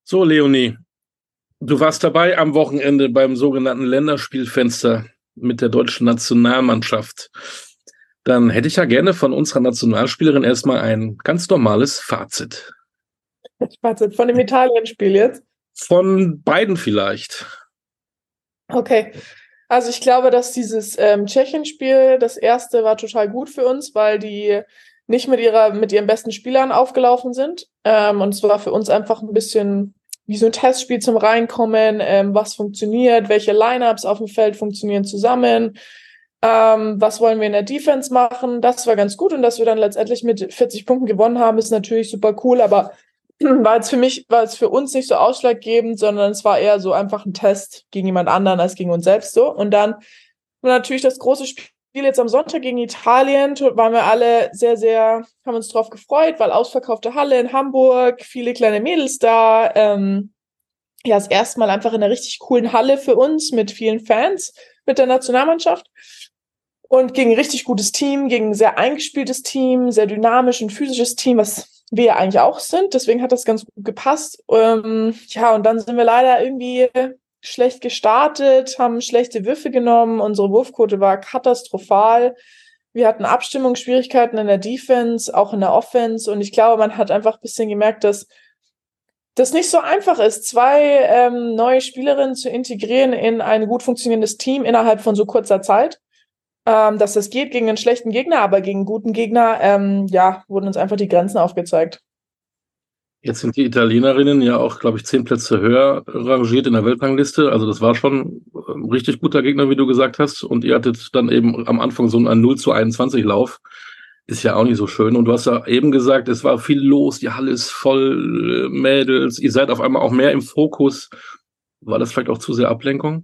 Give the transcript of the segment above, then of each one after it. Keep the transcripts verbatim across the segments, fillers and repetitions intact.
So, Leonie, du warst dabei am Wochenende beim sogenannten Länderspielfenster mit der deutschen Nationalmannschaft. Dann hätte ich ja gerne von unserer Nationalspielerin erstmal ein ganz normales Fazit. Fazit von dem Italien-Spiel jetzt? Von beiden vielleicht. Okay, also ich glaube, dass dieses ähm, Tschechien-Spiel, das erste, war total gut für uns, weil die nicht mit ihrer, mit ihren besten Spielern aufgelaufen sind. Ähm, und es war für uns einfach ein bisschen wie so ein Testspiel zum Reinkommen, ähm, was funktioniert, welche Lineups auf dem Feld funktionieren zusammen, ähm, was wollen wir in der Defense machen. Das war ganz gut und dass wir dann letztendlich mit vierzig Punkten gewonnen haben, ist natürlich super cool, aber war jetzt für mich, war es für uns nicht so ausschlaggebend, sondern es war eher so einfach ein Test gegen jemand anderen als gegen uns selbst so. Und dann war natürlich das große Spiel jetzt am Sonntag gegen Italien, waren wir alle sehr, sehr, haben uns drauf gefreut, weil ausverkaufte Halle in Hamburg, viele kleine Mädels da, ähm, ja, das erste Mal einfach in einer richtig coolen Halle für uns mit vielen Fans, mit der Nationalmannschaft. Und gegen ein richtig gutes Team, gegen ein sehr eingespieltes Team, sehr dynamisch und physisches Team, was wir ja eigentlich auch sind. Deswegen hat das ganz gut gepasst. Ähm, ja, und dann sind wir leider irgendwie schlecht gestartet, haben schlechte Würfe genommen. Unsere Wurfquote war katastrophal. Wir hatten Abstimmungsschwierigkeiten in der Defense, auch in der Offense. Und ich glaube, man hat einfach ein bisschen gemerkt, dass das nicht so einfach ist, zwei ähm, neue Spielerinnen zu integrieren in ein gut funktionierendes Team innerhalb von so kurzer Zeit. Ähm, dass das geht gegen einen schlechten Gegner, aber gegen einen guten Gegner, ähm, ja, wurden uns einfach die Grenzen aufgezeigt. Jetzt sind die Italienerinnen ja auch, glaube ich, zehn Plätze höher rangiert in der Weltrangliste. Also das war schon ein richtig guter Gegner, wie du gesagt hast. Und ihr hattet dann eben am Anfang so einen null zu einundzwanzig Lauf. Ist ja auch nicht so schön. Und du hast ja eben gesagt, es war viel los, die Halle ist voll, Mädels. Ihr seid auf einmal auch mehr im Fokus. War das vielleicht auch zu sehr Ablenkung?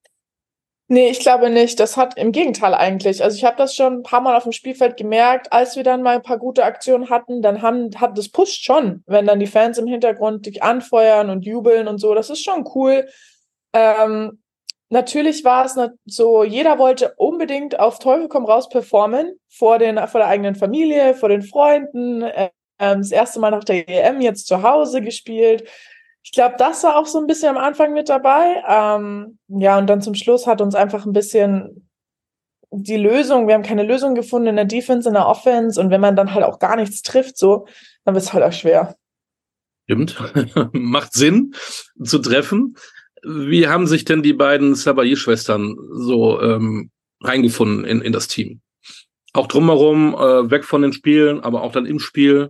Nee, ich glaube nicht. Das hat im Gegenteil eigentlich. Also ich habe das schon ein paar Mal auf dem Spielfeld gemerkt, als wir dann mal ein paar gute Aktionen hatten, dann haben, hat das pusht schon, wenn dann die Fans im Hintergrund dich anfeuern und jubeln und so. Das ist schon cool. Ähm, natürlich war es so, jeder wollte unbedingt auf Teufel komm raus performen vor den, vor der eigenen Familie, vor den Freunden. Ähm, das erste Mal nach der E M jetzt zu Hause gespielt. Ich glaube, das war auch so ein bisschen am Anfang mit dabei. Ähm, ja, und dann zum Schluss hat uns einfach ein bisschen die Lösung, wir haben keine Lösung gefunden in der Defense, in der Offense. Und wenn man dann halt auch gar nichts trifft, so, dann wird es halt auch schwer. Stimmt. Macht Sinn zu treffen. Wie haben sich denn die beiden Sabayi-Schwestern so ähm, reingefunden in, in das Team? Auch drumherum, äh, weg von den Spielen, aber auch dann im Spiel.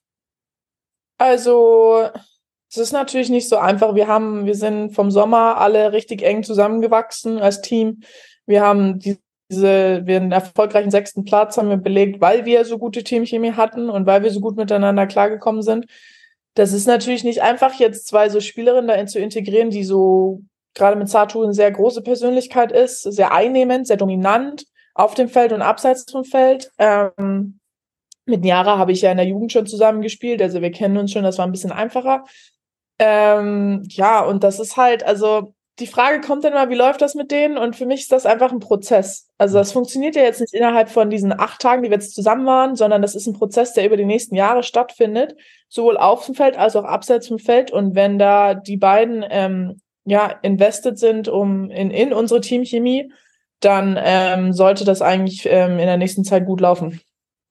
Also, es ist natürlich nicht so einfach. Wir haben, wir sind vom Sommer alle richtig eng zusammengewachsen als Team. Wir haben die, diese, wir einen erfolgreichen sechsten Platz haben wir belegt, weil wir so gute Teamchemie hatten und weil wir so gut miteinander klargekommen sind. Das ist natürlich nicht einfach, jetzt zwei so Spielerinnen da zu integrieren, die so gerade mit Satu eine sehr große Persönlichkeit ist, sehr einnehmend, sehr dominant auf dem Feld und abseits vom Feld. Ähm, mit Niara habe ich ja in der Jugend schon zusammengespielt, also wir kennen uns schon, das war ein bisschen einfacher. Ähm, ja, und das ist halt, also die Frage kommt dann mal, wie läuft das mit denen? Und für mich ist das einfach ein Prozess. Also das funktioniert ja jetzt nicht innerhalb von diesen acht Tagen, die wir jetzt zusammen waren, sondern das ist ein Prozess, der über die nächsten Jahre stattfindet, sowohl auf dem Feld als auch abseits vom Feld. Und wenn da die beiden ähm, ja invested sind um in, in unsere Teamchemie, dann ähm, sollte das eigentlich ähm, in der nächsten Zeit gut laufen.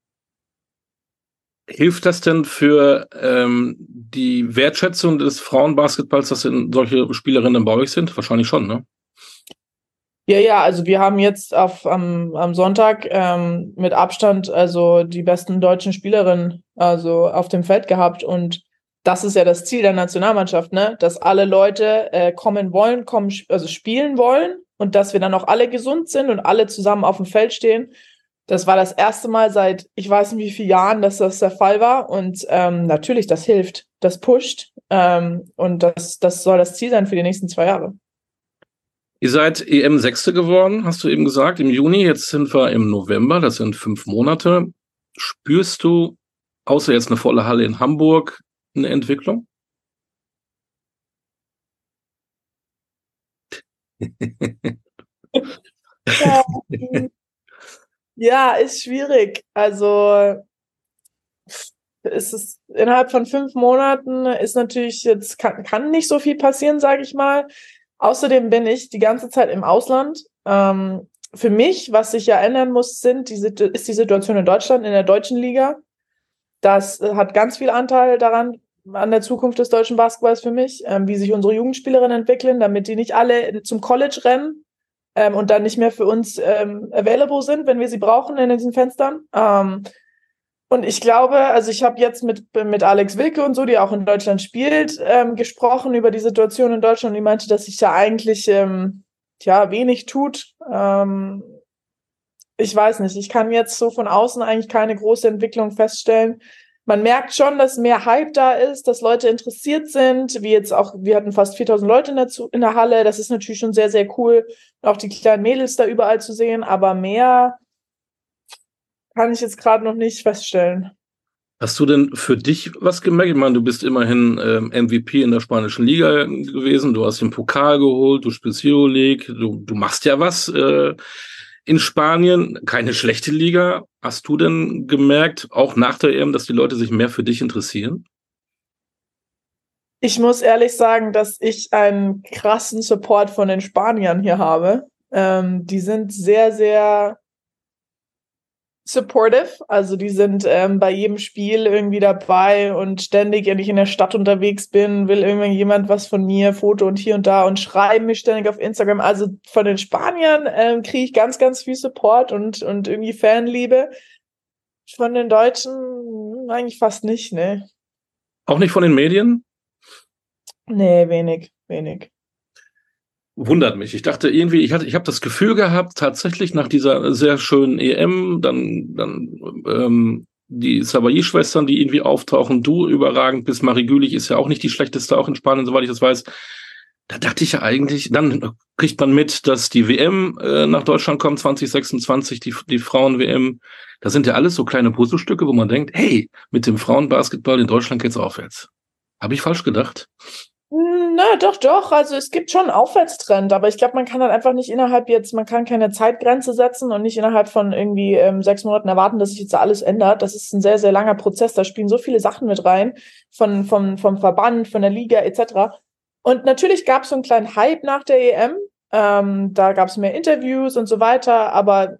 Hilft das denn für ähm, die Wertschätzung des Frauenbasketballs, dass denn solche Spielerinnen bei euch sind? Wahrscheinlich schon, ne? Ja, ja, also wir haben jetzt auf, am, am Sonntag ähm, mit Abstand also die besten deutschen Spielerinnen also auf dem Feld gehabt und das ist ja das Ziel der Nationalmannschaft, ne? Dass alle Leute äh, kommen wollen, kommen, also spielen wollen und dass wir dann auch alle gesund sind und alle zusammen auf dem Feld stehen. Das war das erste Mal seit ich weiß nicht wie vielen Jahren, dass das der Fall war und ähm, natürlich, das hilft, das pusht ähm, und das, das soll das Ziel sein für die nächsten zwei Jahre. Ihr seid E M-Sechste geworden, hast du eben gesagt, im Juni. Jetzt sind wir im November, das sind fünf Monate. Spürst du, außer jetzt eine volle Halle in Hamburg, eine Entwicklung? Ja, ja, ist schwierig. Also ist es innerhalb von fünf Monaten ist natürlich jetzt, kann, kann nicht so viel passieren, sage ich mal. Außerdem bin ich die ganze Zeit im Ausland. Ähm, für mich, was sich ja ändern muss, sind die, ist die Situation in Deutschland, in der deutschen Liga. Das hat ganz viel Anteil daran, an der Zukunft des deutschen Basketballs für mich, ähm, wie sich unsere Jugendspielerinnen entwickeln, damit die nicht alle zum College rennen ähm, und dann nicht mehr für uns ähm, available sind, wenn wir sie brauchen in diesen Fenstern. Ähm, und ich glaube, also ich habe jetzt mit, mit Alex Wilke und so, die auch in Deutschland spielt, ähm, gesprochen über die Situation in Deutschland und die meinte, dass sich da eigentlich ähm, ja, wenig tut. Ähm, ich weiß nicht, ich kann jetzt so von außen eigentlich keine große Entwicklung feststellen. Man merkt schon, dass mehr Hype da ist, dass Leute interessiert sind, wie jetzt auch, wir hatten fast viertausend Leute in der, in der Halle, das ist natürlich schon sehr, sehr cool, auch die kleinen Mädels da überall zu sehen, aber mehr kann ich jetzt gerade noch nicht feststellen. Hast du denn für dich was gemerkt? Ich meine, du bist immerhin ähm, M V P in der spanischen Liga gewesen, du hast den Pokal geholt, du spielst Euroleague, du, du machst ja was äh, in Spanien, keine schlechte Liga. Hast du denn gemerkt, auch nach der E M, dass die Leute sich mehr für dich interessieren? Ich muss ehrlich sagen, dass ich einen krassen Support von den Spaniern hier habe. Ähm, die sind sehr, sehr supportive, also die sind ähm, bei jedem Spiel irgendwie dabei und ständig, wenn ich in der Stadt unterwegs bin, will irgendjemand was von mir, Foto und hier und da und schreiben mich ständig auf Instagram. Also von den Spaniern ähm, kriege ich ganz, ganz viel Support und, und irgendwie Fanliebe. Von den Deutschen hm, eigentlich fast nicht, ne. Auch nicht von den Medien? Nee, wenig, wenig. Wundert mich. Ich dachte irgendwie, ich hatte, ich habe das Gefühl gehabt, tatsächlich nach dieser sehr schönen E M, dann, dann ähm, die Sabailly-Schwestern, die irgendwie auftauchen, du überragend bist, Marie Gülich ist ja auch nicht die schlechteste, auch in Spanien, soweit ich das weiß. Da dachte ich ja eigentlich, dann kriegt man mit, dass die W M äh, nach Deutschland kommt, zwanzig sechsundzwanzig, die, die Frauen-W M. Das sind ja alles so kleine Puzzlestücke, wo man denkt, hey, mit dem Frauenbasketball in Deutschland geht's aufwärts. Habe ich falsch gedacht? Na, doch, doch. Also es gibt schon einen Aufwärtstrend, aber ich glaube, man kann halt einfach nicht innerhalb jetzt, man kann keine Zeitgrenze setzen und nicht innerhalb von irgendwie ähm, sechs Monaten erwarten, dass sich jetzt alles ändert. Das ist ein sehr, sehr langer Prozess. Da spielen so viele Sachen mit rein, von, vom, vom Verband, von der Liga et cetera. Und natürlich gab es so einen kleinen Hype nach der E M. Ähm, da gab es mehr Interviews und so weiter, aber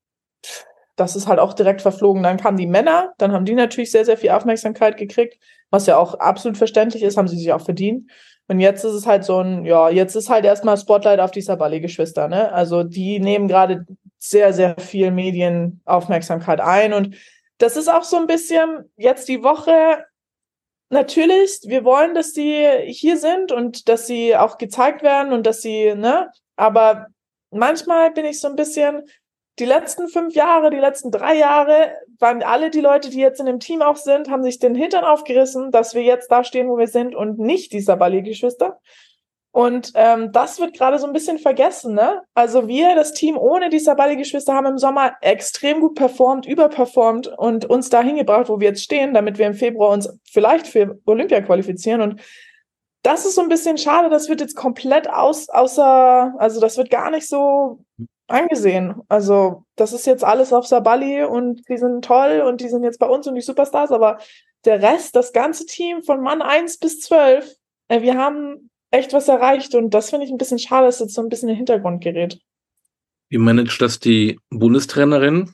das ist halt auch direkt verflogen. Dann kamen die Männer, dann haben die natürlich sehr, sehr viel Aufmerksamkeit gekriegt, was ja auch absolut verständlich ist, haben sie sich auch verdient. Und jetzt ist es halt so ein, ja, jetzt ist halt erstmal Spotlight auf die Sabaly-Geschwister, ne? Also die nehmen gerade sehr, sehr viel Medienaufmerksamkeit ein. Und das ist auch so ein bisschen jetzt die Woche, natürlich, wir wollen, dass die hier sind und dass sie auch gezeigt werden und dass sie, ne? Aber manchmal bin ich so ein bisschen, die letzten fünf Jahre, die letzten drei Jahre waren alle die Leute, die jetzt in dem Team auch sind, haben sich den Hintern aufgerissen, dass wir jetzt da stehen, wo wir sind und nicht die Sabaly-Geschwister. Und ähm, das wird gerade so ein bisschen vergessen, ne? Also wir, das Team ohne die Sabaly-Geschwister, haben im Sommer extrem gut performt, überperformt und uns dahin gebracht, wo wir jetzt stehen, damit wir im Februar uns vielleicht für Olympia qualifizieren. Und das ist so ein bisschen schade, das wird jetzt komplett aus, außer, also das wird gar nicht so angesehen. Also das ist jetzt alles auf Sabaly und die sind toll und die sind jetzt bei uns und die Superstars, aber der Rest, das ganze Team von Mann eins bis zwölf, äh, wir haben echt was erreicht und das finde ich ein bisschen schade, dass jetzt so ein bisschen in den Hintergrund gerät. Wie managt das die Bundestrainerin,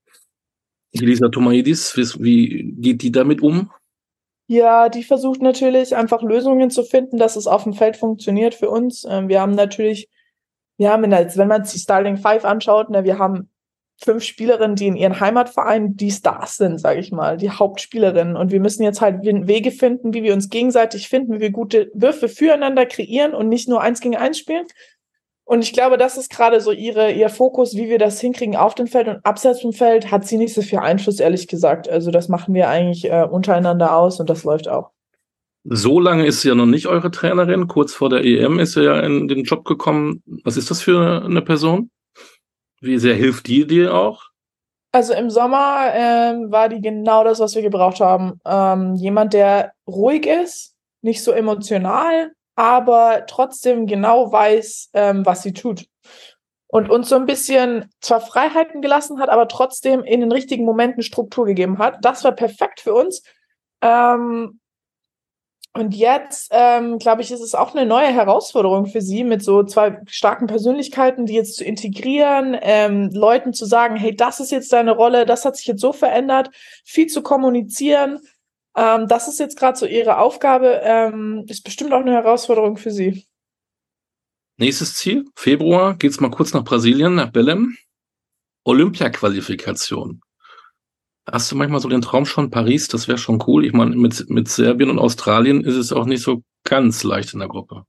Elisa Tomaidis? Wie, wie geht die damit um? Ja, die versucht natürlich einfach Lösungen zu finden, dass es auf dem Feld funktioniert für uns. Ähm, wir haben natürlich, wir haben, in der, wenn man sich die Starting Five anschaut, ne, wir haben fünf Spielerinnen, die in ihren Heimatvereinen die Stars sind, sage ich mal, die Hauptspielerinnen. Und wir müssen jetzt halt Wege finden, wie wir uns gegenseitig finden, wie wir gute Würfe füreinander kreieren und nicht nur eins gegen eins spielen. Und ich glaube, das ist gerade so ihre, ihr Fokus, wie wir das hinkriegen auf dem Feld. Und abseits vom Feld hat sie nicht so viel Einfluss, ehrlich gesagt. Also das machen wir eigentlich äh, untereinander aus und das läuft auch. So lange ist sie ja noch nicht eure Trainerin. Kurz vor der E M ist sie ja in den Job gekommen. Was ist das für eine Person? Wie sehr hilft die dir auch? Also im Sommer ähm, war die genau das, was wir gebraucht haben. Ähm, jemand, der ruhig ist, nicht so emotional, aber trotzdem genau weiß, ähm, was sie tut. Und uns so ein bisschen zwar Freiheiten gelassen hat, aber trotzdem in den richtigen Momenten Struktur gegeben hat. Das war perfekt für uns. Ähm, und jetzt, ähm, glaube ich, ist es auch eine neue Herausforderung für sie, mit so zwei starken Persönlichkeiten, die jetzt zu integrieren, ähm, Leuten zu sagen, hey, das ist jetzt deine Rolle, das hat sich jetzt so verändert, viel zu kommunizieren. Ähm, das ist jetzt gerade so ihre Aufgabe, ähm, ist bestimmt auch eine Herausforderung für sie. Nächstes Ziel, Februar, geht's mal kurz nach Brasilien, nach Belém. Olympia-Qualifikation. Hast du manchmal so den Traum schon, Paris, das wäre schon cool. Ich meine, mit, mit Serbien und Australien ist es auch nicht so ganz leicht in der Gruppe.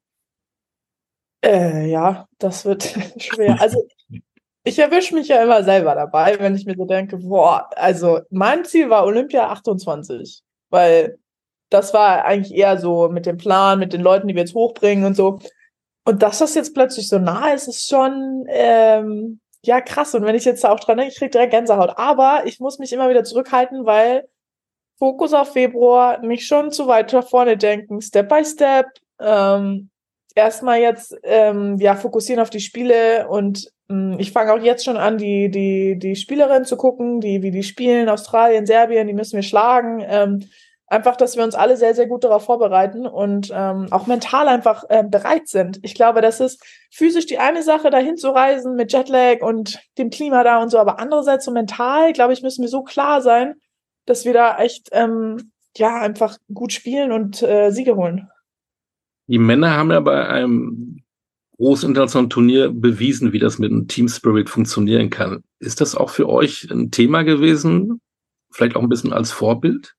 Äh, ja, das wird schwer. Also ich erwische mich ja immer selber dabei, wenn ich mir so denke, boah, also mein Ziel war Olympia achtundzwanzig, weil das war eigentlich eher so mit dem Plan, mit den Leuten, die wir jetzt hochbringen und so. Und dass das jetzt plötzlich so nah ist, ist schon, ähm, ja, krass. Und wenn ich jetzt da auch dran denke, ich kriege direkt Gänsehaut. Aber ich muss mich immer wieder zurückhalten, weil Fokus auf Februar, nicht schon zu weit nach vorne denken, Step by Step. Ähm, erstmal jetzt, ähm, ja, fokussieren auf die Spiele und ähm, ich fange auch jetzt schon an, die, die, die Spielerinnen zu gucken, die, wie die spielen, Australien, Serbien, die müssen wir schlagen. Ähm, einfach, dass wir uns alle sehr, sehr gut darauf vorbereiten und ähm, auch mental einfach äh, bereit sind. Ich glaube, das ist physisch die eine Sache, dahin zu reisen mit Jetlag und dem Klima da und so, aber andererseits so mental, glaube ich, müssen wir so klar sein, dass wir da echt ähm, ja einfach gut spielen und äh, Siege holen. Die Männer haben ja bei einem großen internationalen Turnier bewiesen, wie das mit einem Team Spirit funktionieren kann. Ist das auch für euch ein Thema gewesen? Vielleicht auch ein bisschen als Vorbild?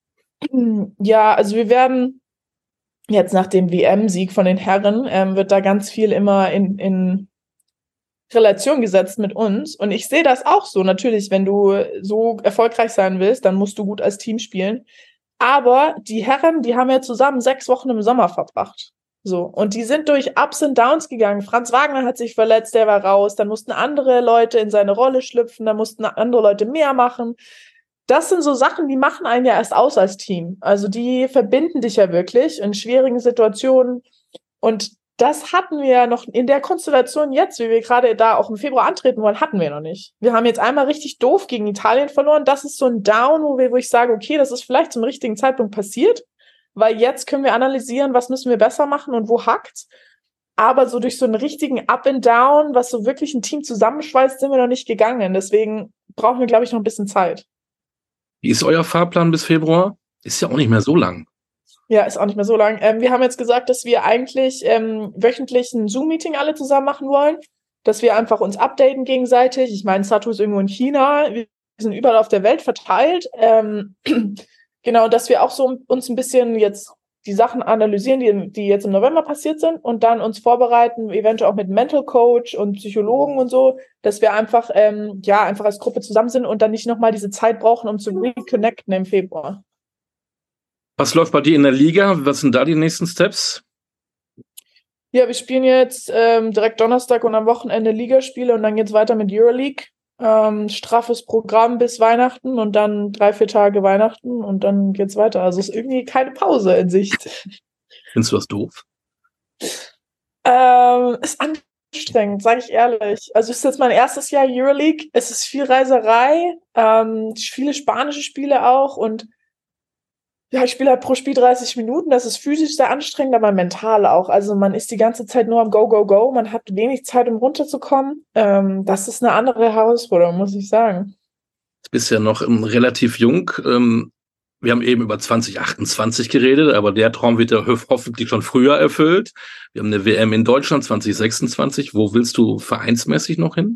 Ja, also wir werden jetzt nach dem W M-Sieg von den Herren, ähm, wird da ganz viel immer in, in Relation gesetzt mit uns. Und ich sehe das auch so. Natürlich, wenn du so erfolgreich sein willst, dann musst du gut als Team spielen. Aber die Herren, die haben ja zusammen sechs Wochen im Sommer verbracht. So. Und die sind durch Ups und Downs gegangen. Franz Wagner hat sich verletzt, der war raus. Dann mussten andere Leute in seine Rolle schlüpfen. Dann mussten andere Leute mehr machen. Das sind so Sachen, die machen einen ja erst aus als Team. Also die verbinden dich ja wirklich in schwierigen Situationen. Und das hatten wir ja noch in der Konstellation jetzt, wie wir gerade da auch im Februar antreten wollen, hatten wir noch nicht. Wir haben jetzt einmal richtig doof gegen Italien verloren. Das ist so ein Down, wo, wir, wo ich sage, okay, das ist vielleicht zum richtigen Zeitpunkt passiert, weil jetzt können wir analysieren, was müssen wir besser machen und wo hackt's. Aber so durch so einen richtigen Up and Down, was so wirklich ein Team zusammenschweißt, sind wir noch nicht gegangen. Deswegen brauchen wir, glaube ich, noch ein bisschen Zeit. Wie ist euer Fahrplan bis Februar? Ist ja auch nicht mehr so lang. Ja, ist auch nicht mehr so lang. Ähm, wir haben jetzt gesagt, dass wir eigentlich ähm, wöchentlich ein Zoom-Meeting alle zusammen machen wollen, dass wir einfach uns updaten gegenseitig. Ich meine, Satu ist irgendwo in China, wir sind überall auf der Welt verteilt. Ähm, genau, dass wir auch so uns ein bisschen jetzt die Sachen analysieren, die, die jetzt im November passiert sind und dann uns vorbereiten, eventuell auch mit Mental Coach und Psychologen und so, dass wir einfach, ähm, ja, einfach als Gruppe zusammen sind und dann nicht nochmal diese Zeit brauchen, um zu reconnecten im Februar. Was läuft bei dir in der Liga? Was sind da die nächsten Steps? Ja, wir spielen jetzt ähm, direkt Donnerstag und am Wochenende Ligaspiele und dann geht's weiter mit Euroleague. Ähm, straffes Programm bis Weihnachten und dann drei, vier Tage Weihnachten und dann geht's weiter. Also ist irgendwie keine Pause in Sicht. Findest du das doof? Ähm, ist anstrengend, sage ich ehrlich. Also es ist jetzt mein erstes Jahr Euroleague. Es ist viel Reiserei, ähm, viele spanische Spiele auch und ja, ich spiele halt pro Spiel dreißig Minuten. Das ist physisch sehr anstrengend, aber mental auch. Also man ist die ganze Zeit nur am Go, Go, Go. Man hat wenig Zeit, um runterzukommen. Ähm, das ist eine andere Herausforderung, muss ich sagen. Du bist ja noch ähm, relativ jung. Ähm, wir haben eben über zwanzig achtundzwanzig geredet, aber der Traum wird ja ho- hoffentlich schon früher erfüllt. Wir haben eine W M in Deutschland zwanzig sechsundzwanzig. Wo willst du vereinsmäßig noch hin?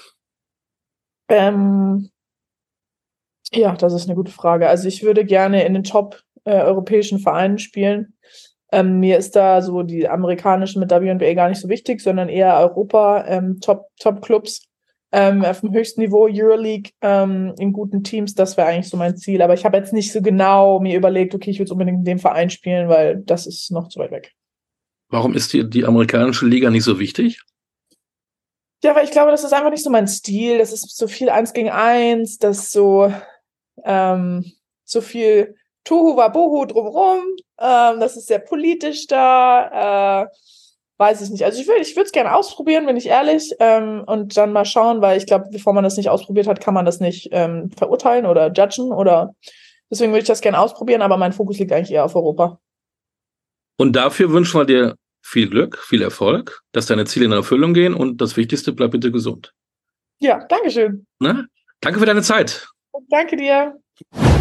Ähm, ja, das ist eine gute Frage. Also ich würde gerne in den Top äh, europäischen Vereinen spielen. Ähm, mir ist da so die amerikanischen mit W N B A gar nicht so wichtig, sondern eher Europa, ähm, Top, Top-Clubs ähm, auf dem höchsten Niveau, Euroleague, ähm, in guten Teams. Das wäre eigentlich so mein Ziel. Aber ich habe jetzt nicht so genau mir überlegt, okay, ich will unbedingt in dem Verein spielen, weil das ist noch zu weit weg. Warum ist dir die amerikanische Liga nicht so wichtig? Ja, weil ich glaube, das ist einfach nicht so mein Stil. Das ist so viel eins gegen eins, das ist so, ähm, so viel Tohu Wabohu drumrum. Ähm, das ist sehr politisch da. Äh, weiß ich nicht. Also ich würde ich würde es gerne ausprobieren, bin ich ehrlich. Ähm, und dann mal schauen, weil ich glaube, bevor man das nicht ausprobiert hat, kann man das nicht ähm, verurteilen oder judgen oder Deswegen würde ich das gerne ausprobieren, aber mein Fokus liegt eigentlich eher auf Europa. Und dafür wünschen wir dir viel Glück, viel Erfolg, dass deine Ziele in Erfüllung gehen und das Wichtigste, bleib bitte gesund. Ja, danke schön. Na? Danke für deine Zeit. Danke dir.